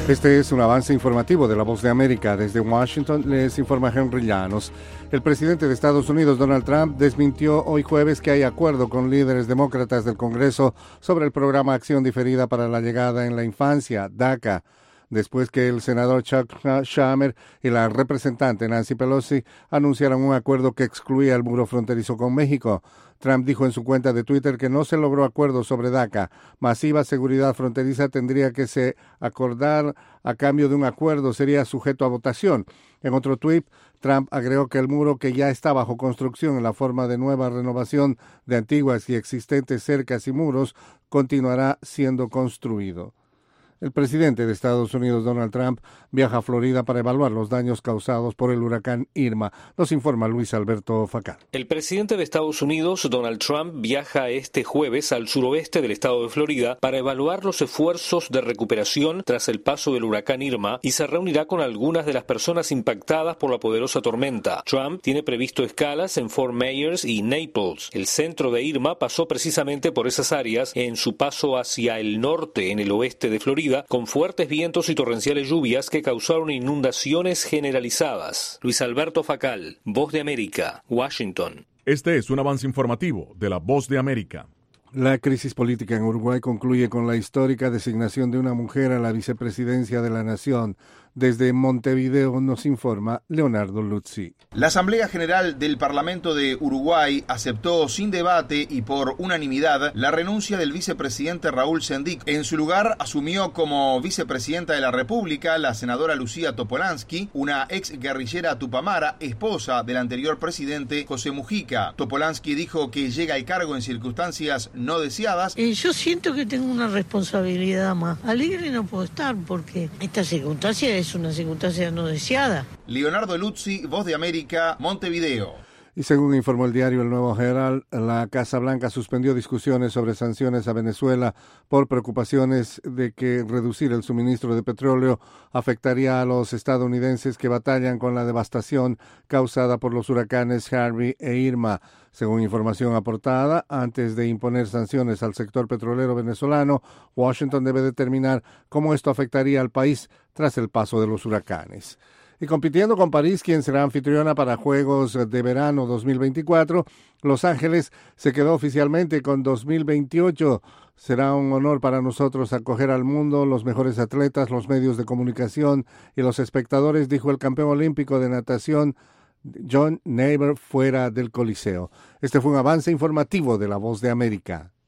Este es un avance informativo de La Voz de América. Desde Washington les informa Henry Llanos. El presidente de Estados Unidos, Donald Trump, desmintió hoy jueves que hay acuerdo con líderes demócratas del Congreso sobre el programa Acción Diferida para la Llegada en la Infancia, DACA, después que el senador Chuck Schumer y la representante Nancy Pelosi anunciaron un acuerdo que excluía el muro fronterizo con México. Trump dijo en su cuenta de Twitter que no se logró acuerdo sobre DACA. Masiva seguridad fronteriza tendría que se acordar a cambio de un acuerdo, sería sujeto a votación. En otro tuit, Trump agregó que el muro, que ya está bajo construcción en la forma de nueva renovación de antiguas y existentes cercas y muros, continuará siendo construido. El presidente de Estados Unidos, Donald Trump, viaja a Florida para evaluar los daños causados por el huracán Irma. Nos informa Luis Alberto Facal. El presidente de Estados Unidos, Donald Trump, viaja este jueves al suroeste del estado de Florida para evaluar los esfuerzos de recuperación tras el paso del huracán Irma y se reunirá con algunas de las personas impactadas por la poderosa tormenta. Trump tiene previsto escalas en Fort Myers y Naples. El centro de Irma pasó precisamente por esas áreas en su paso hacia el norte, en el oeste de Florida, con fuertes vientos y torrenciales lluvias que causaron inundaciones generalizadas. Luis Alberto Facal, Voz de América, Washington. Este es un avance informativo de La Voz de América. La crisis política en Uruguay concluye con la histórica designación de una mujer a la vicepresidencia de la nación. Desde Montevideo nos informa Leonardo Luzzi. La Asamblea General del Parlamento de Uruguay aceptó sin debate y por unanimidad la renuncia del vicepresidente Raúl Sendic. En su lugar asumió como vicepresidenta de la República la senadora Lucía Topolansky, una ex guerrillera tupamara, esposa del anterior presidente José Mujica. Topolansky dijo que llega al cargo en circunstancias no deseadas. Yo siento que tengo una responsabilidad más. Alegre no puedo estar porque esta circunstancia es una circunstancia no deseada. Leonardo Luzzi, Voz de América, Montevideo. Y según informó el diario El Nuevo Herald, la Casa Blanca suspendió discusiones sobre sanciones a Venezuela por preocupaciones de que reducir el suministro de petróleo afectaría a los estadounidenses que batallan con la devastación causada por los huracanes Harvey e Irma. Según información aportada, antes de imponer sanciones al sector petrolero venezolano, Washington debe determinar cómo esto afectaría al país tras el paso de los huracanes. Y compitiendo con París, quien será anfitriona para Juegos de Verano 2024, Los Ángeles se quedó oficialmente con 2028. Será un honor para nosotros acoger al mundo, los mejores atletas, los medios de comunicación y los espectadores, dijo el campeón olímpico de natación John Neighbor fuera del Coliseo. Este fue un avance informativo de La Voz de América.